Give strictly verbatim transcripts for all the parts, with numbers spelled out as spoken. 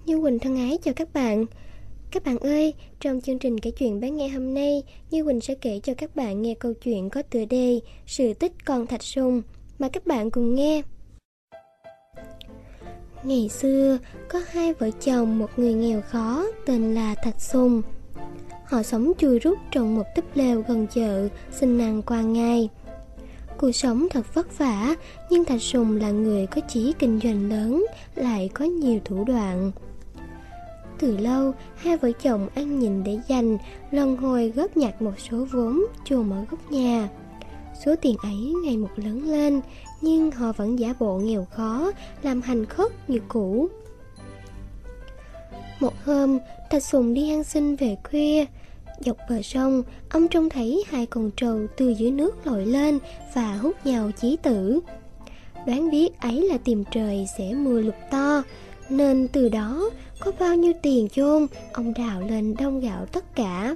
Như Quỳnh thân ái chào các bạn. Các bạn ơi, trong chương trình kể chuyện bán nghe hôm nay, Như Quỳnh sẽ kể cho các bạn nghe câu chuyện có tựa đề Sự tích con thạch sùng. Mà các bạn cùng nghe. Ngày xưa, có hai vợ chồng một người nghèo khó tên là Thạch Sùng. Họ sống chui rút trong một túp lều gần chợ, xin ăn qua ngày. Cuộc sống thật vất vả, nhưng Thạch Sùng là người có chí kinh doanh lớn, lại có nhiều thủ đoạn. Từ lâu, hai vợ chồng ăn nhịn để dành, lần hồi góp nhặt một số vốn chôn ở góc nhà. Số tiền ấy ngày một lớn lên, nhưng họ vẫn giả bộ nghèo khó, làm hành khất như cũ. Một hôm, Thạch Sùng đi ăn xin về khuya. Dọc bờ sông, ông trông thấy hai con trâu từ dưới nước lội lên và hút nhau chí tử. Đoán biết ấy là tìm trời sẽ mưa lụt to, nên từ đó có bao nhiêu tiền chôn, ông đào lên đông gạo tất cả.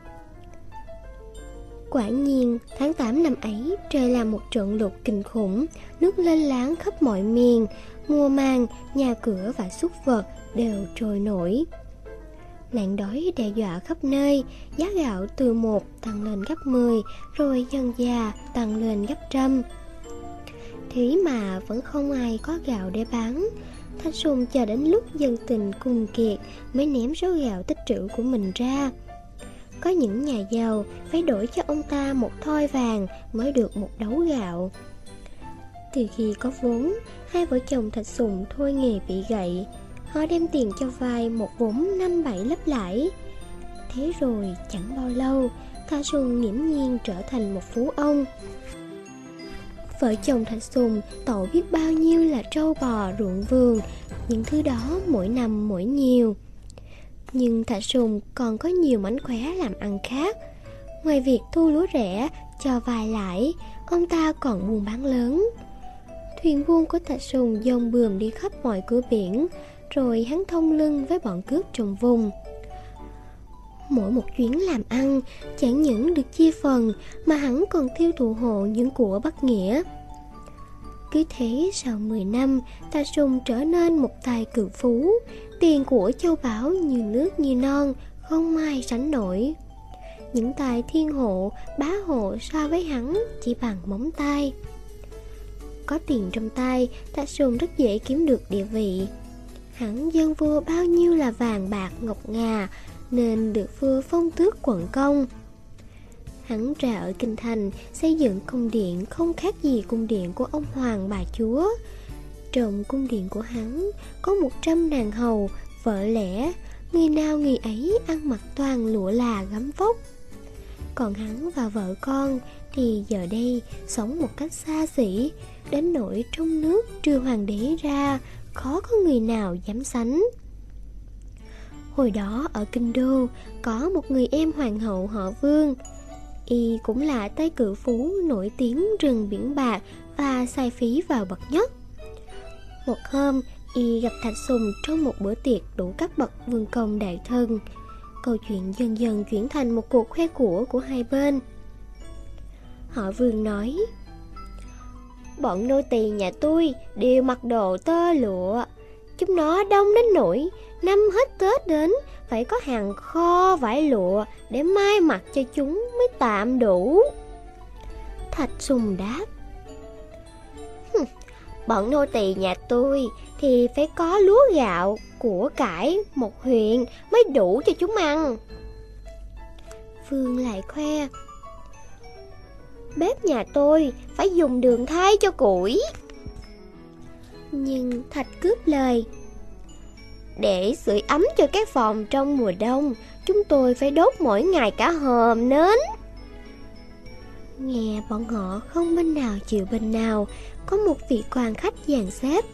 Quả nhiên, tháng tám năm ấy, trời làm một trận lụt kinh khủng, nước lên láng khắp mọi miền, mùa màng, nhà cửa và súc vật đều trôi nổi. Nạn đói đe dọa khắp nơi, giá gạo từ một tăng lên gấp mười, rồi dần dà tăng lên gấp trăm. Thế mà vẫn không ai có gạo để bán. Thạch Sùng chờ đến lúc dân tình cùng kiệt mới ném số gạo tích trữ của mình ra. Có những nhà giàu phải đổi cho ông ta một thoi vàng mới được một đấu gạo. Từ khi có vốn, hai vợ chồng Thạch Sùng thôi nghề bị gậy. Họ đem tiền cho vay một vốn năm bảy lấp lãi. Thế rồi chẳng bao lâu, Thạch Sùng nghiễm nhiên trở thành một phú ông. Vợ chồng Thạch Sùng tổ biết bao nhiêu là trâu bò ruộng vườn, những thứ đó mỗi năm mỗi nhiều. Nhưng Thạch Sùng còn có nhiều mánh khóe làm ăn khác. Ngoài việc thu lúa rẻ, cho vay lãi, ông ta còn buôn bán lớn. Thuyền buôn của Thạch Sùng dông bườm đi khắp mọi cửa biển, rồi hắn thông lưng với bọn cướp trong vùng. Mỗi một chuyến làm ăn chẳng những được chia phần, mà hắn còn tiêu thụ hộ những của bất nghĩa. Cứ thế sau mười năm, Thạch Sùng trở nên một tài cự phú, tiền của châu báu như nước như non, không ai sánh nổi. Những tài thiên hộ, bá hộ so với hắn chỉ bằng móng tay. Có tiền trong tay, Thạch Sùng rất dễ kiếm được địa vị. Hắn dâng vua bao nhiêu là vàng bạc ngọc ngà, nên được vua phong tước quận công. Hắn ra ở kinh thành xây dựng cung điện không khác gì cung điện của ông hoàng bà chúa. Trong cung điện của hắn có một trăm nàng hầu, vợ lẽ, người nào người ấy ăn mặc toàn lụa là gấm vóc. Còn hắn và vợ con thì giờ đây sống một cách xa xỉ, đến nỗi trong nước trừ hoàng đế ra khó có người nào dám sánh. Hồi đó ở kinh đô có một người em hoàng hậu họ Vương. Y cũng là tay cự phú nổi tiếng rừng biển bạc và xài phí vào bậc nhất. Một hôm, Y gặp Thạch Sùng trong một bữa tiệc đủ các bậc vương công đại thân. Câu chuyện dần dần chuyển thành một cuộc khoe của của hai bên. Họ Vương nói: bọn nô tỳ nhà tôi đều mặc đồ tơ lụa. Chúng nó đông đến nỗi năm hết Tết đến phải có hàng kho vải lụa để mai mặc cho chúng mới tạm đủ. Thạch Sùng đáp: bọn nô tỳ nhà tôi thì phải có lúa gạo, của cải một huyện mới đủ cho chúng ăn. Vương lại khoe: bếp nhà tôi phải dùng đường thay cho củi. Nhưng Thạch cướp lời: để sưởi ấm cho các phòng trong mùa đông, chúng tôi phải đốt mỗi ngày cả hòm nến. Nghe bọn họ không bên nào chịu bên nào, có một vị quan khách dàn xếp: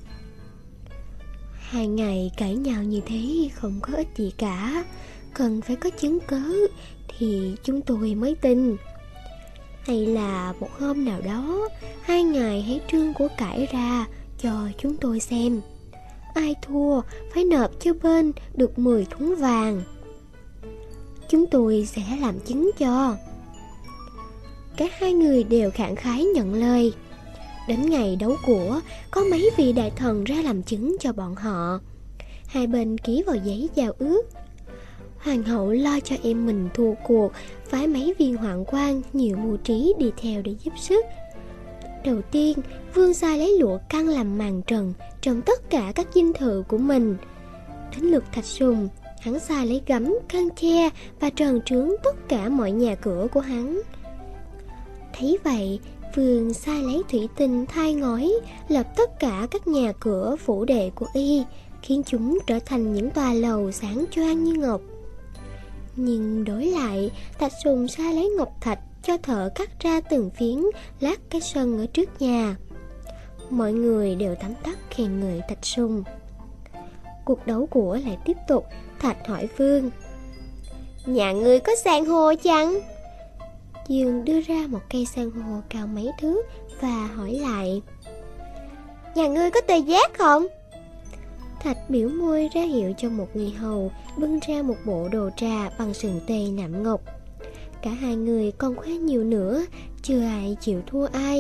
hai ngày cãi nhau như thế không có ích gì cả, cần phải có chứng cớ thì chúng tôi mới tin. Hay là một hôm nào đó, hai ngài hãy trương của cải ra cho chúng tôi xem. Ai thua phải nộp cho bên được mười thúng vàng. Chúng tôi sẽ làm chứng cho. Cả hai người đều khẳng khái nhận lời. Đến ngày đấu của, có mấy vị đại thần ra làm chứng cho bọn họ. hai bên ký vào giấy giao ước. Hoàng hậu lo cho em mình thua cuộc, phái mấy viên hoạn quan nhiều mưu trí đi theo để giúp sức. Đầu tiên, vương sai lấy lụa căng làm màn trần trong tất cả các dinh thự của mình. Đến lượt Thạch Sùng, hắn sai lấy gấm, khăn che và trần trướng tất cả mọi nhà cửa của hắn. Thấy vậy, vương sai lấy thủy tinh thay ngói, lập tất cả các nhà cửa phủ đệ của y, khiến chúng trở thành những tòa lầu sáng choang như ngọc. Nhưng đối lại, Thạch Sùng sai lấy ngọc thạch cho thợ cắt ra từng phiến lát cái sân ở trước nhà. Mọi người đều tấm tắc khen ngợi Thạch Sùng. Cuộc đấu của lại tiếp tục. Thạch hỏi Vương: nhà ngươi có san hô chăng? Dương đưa ra một cây san hô cao mấy thước và hỏi lại: nhà ngươi có tê giác không? Thạch biểu môi ra hiệu cho một người hầu bưng ra một bộ đồ trà bằng sừng tê nạm ngọc. Cả hai người còn khoe nhiều nữa, chưa ai chịu thua ai.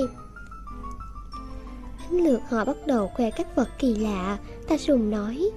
Đến lượt họ bắt đầu khoe các vật kỳ lạ. Thạch Sùng nói: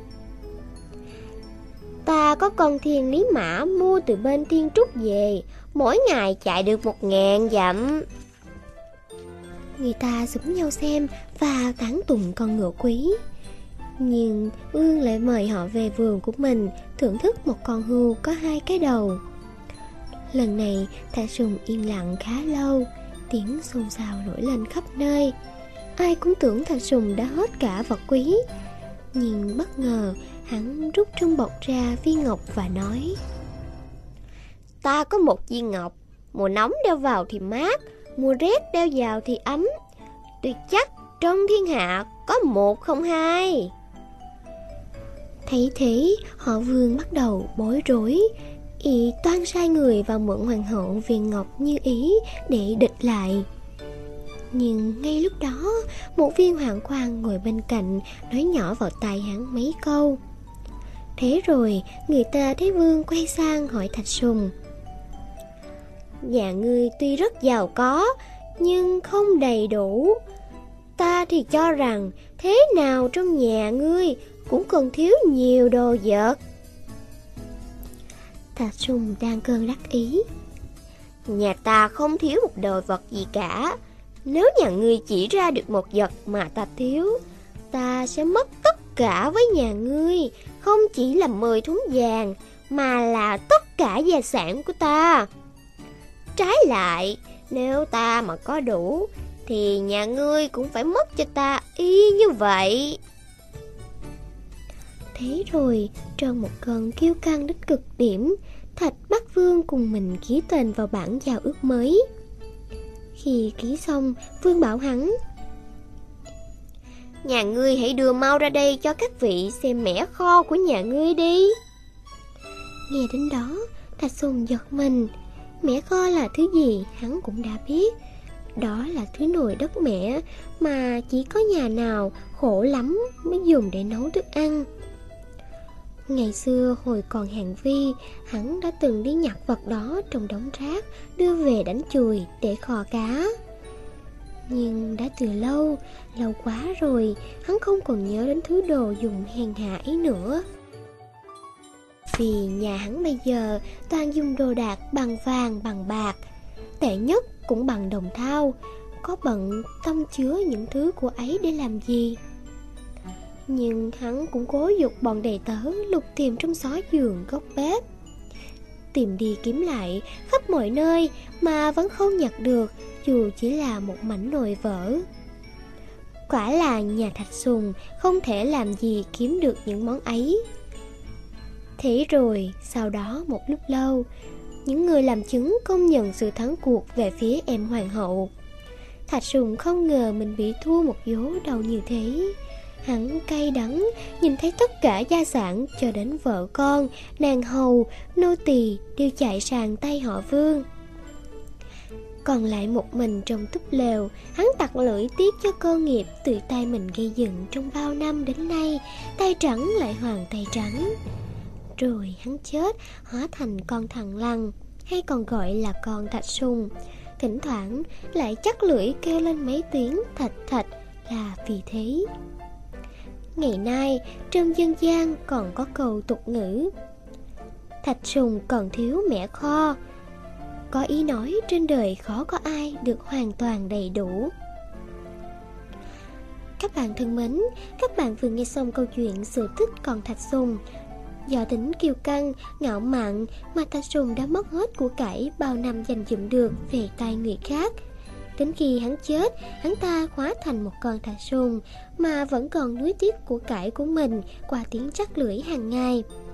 ta có con thiên lý mã mua từ bên Thiên Trúc về, mỗi ngày chạy được một ngàn dặm. Người ta xúm nhau xem và tán tụng con ngựa quý. Nhưng Vương lại mời họ về vườn của mình thưởng thức một con hươu có hai cái đầu. Lần này Thạch Sùng yên lặng khá lâu, tiếng xôn xao nổi lên khắp nơi. Ai cũng tưởng Thạch Sùng đã hết cả vật quý. Nhưng bất ngờ hắn rút trong bọc ra viên ngọc và nói: ta có một viên ngọc, mùa nóng đeo vào thì mát, mùa rét đeo vào thì ấm. Tôi chắc trong thiên hạ có một không hai. Thấy thế, họ Vương bắt đầu bối rối. Y toan sai người vào mượn hoàng hậu viên ngọc như ý để địch lại. Nhưng ngay lúc đó, một viên hoạn quan ngồi bên cạnh nói nhỏ vào tai hắn mấy câu. Thế rồi người ta thấy Vương quay sang hỏi Thạch Sùng: nhà ngươi tuy rất giàu có, nhưng không đầy đủ. Ta thì cho rằng thế nào trong nhà ngươi cũng còn thiếu nhiều đồ vật. Thạch Sùng đang cơn đắc ý: nhà ta không thiếu một đồ vật gì cả. Nếu nhà ngươi chỉ ra được một vật mà ta thiếu, ta sẽ mất tất cả với nhà ngươi, không chỉ là mười thúng vàng, mà là tất cả gia sản của ta. Trái lại, nếu ta mà có đủ, thì nhà ngươi cũng phải mất cho ta y như vậy. Thế rồi, trong một cơn kiêu căng đến cực điểm, Thạch bắt Vương cùng mình ký tên vào bản giao ước mới. Khi ký xong, Vương bảo hắn: nhà ngươi hãy đưa mau ra đây cho các vị xem mẻ kho của nhà ngươi đi. Nghe đến đó, Thạch Sùng giật mình. Mẻ kho là thứ gì hắn cũng đã biết. Đó là thứ nồi đất mẻ mà chỉ có nhà nào khổ lắm mới dùng để nấu thức ăn. Ngày xưa hồi còn Hàn Vi, hắn đã từng đi nhặt vật đó trong đống rác, đưa về đánh chùi để kho cá. Nhưng đã từ lâu, lâu quá rồi, hắn không còn nhớ đến thứ đồ dùng hèn hạ ấy nữa. Vì nhà hắn bây giờ toàn dùng đồ đạc bằng vàng bằng bạc, tệ nhất cũng bằng đồng thau. Có bận tâm chứa những thứ của ấy để làm gì? Nhưng hắn cũng cố giục bọn đầy tớ lục tìm trong xó giường góc bếp. Tìm đi kiếm lại khắp mọi nơi mà vẫn không nhặt được, dù chỉ là một mảnh nồi vỡ. Quả là nhà Thạch Sùng không thể làm gì kiếm được những món ấy. Thế rồi sau đó một lúc lâu, những người làm chứng công nhận sự thắng cuộc về phía em hoàng hậu. Thạch Sùng không ngờ mình bị thua một vố đầu như thế. Hắn cay đắng nhìn thấy tất cả gia sản cho đến vợ con, nàng hầu, nô tỳ đều chạy sang tay họ Vương. Còn lại một mình trong túp lều, hắn tặc lưỡi tiếc cho cơ nghiệp tự tay mình gây dựng trong bao năm đến nay, tay trắng lại hoàn tay trắng. Rồi hắn chết, hóa thành con thằn lằn, hay còn gọi là con Thạch Sùng. Thỉnh thoảng lại chắc lưỡi kêu lên mấy tiếng thạch thạch là vì thế. Ngày nay trong dân gian còn có câu tục ngữ thạch sùng còn thiếu mẻ kho, có ý nói trên đời khó có ai được hoàn toàn đầy đủ. Các bạn thân mến, các bạn vừa nghe xong câu chuyện Sự Tích Con Thạch Sùng. Do tính kiêu căng, ngạo mạn mà Thạch Sùng đã mất hết của cải bao năm dành dụm được về tay người khác. Đến khi hắn chết, hắn ta hóa thành một con thạch sùng mà vẫn còn nuối tiếc của cải của mình qua tiếng trắc lưỡi hàng ngày.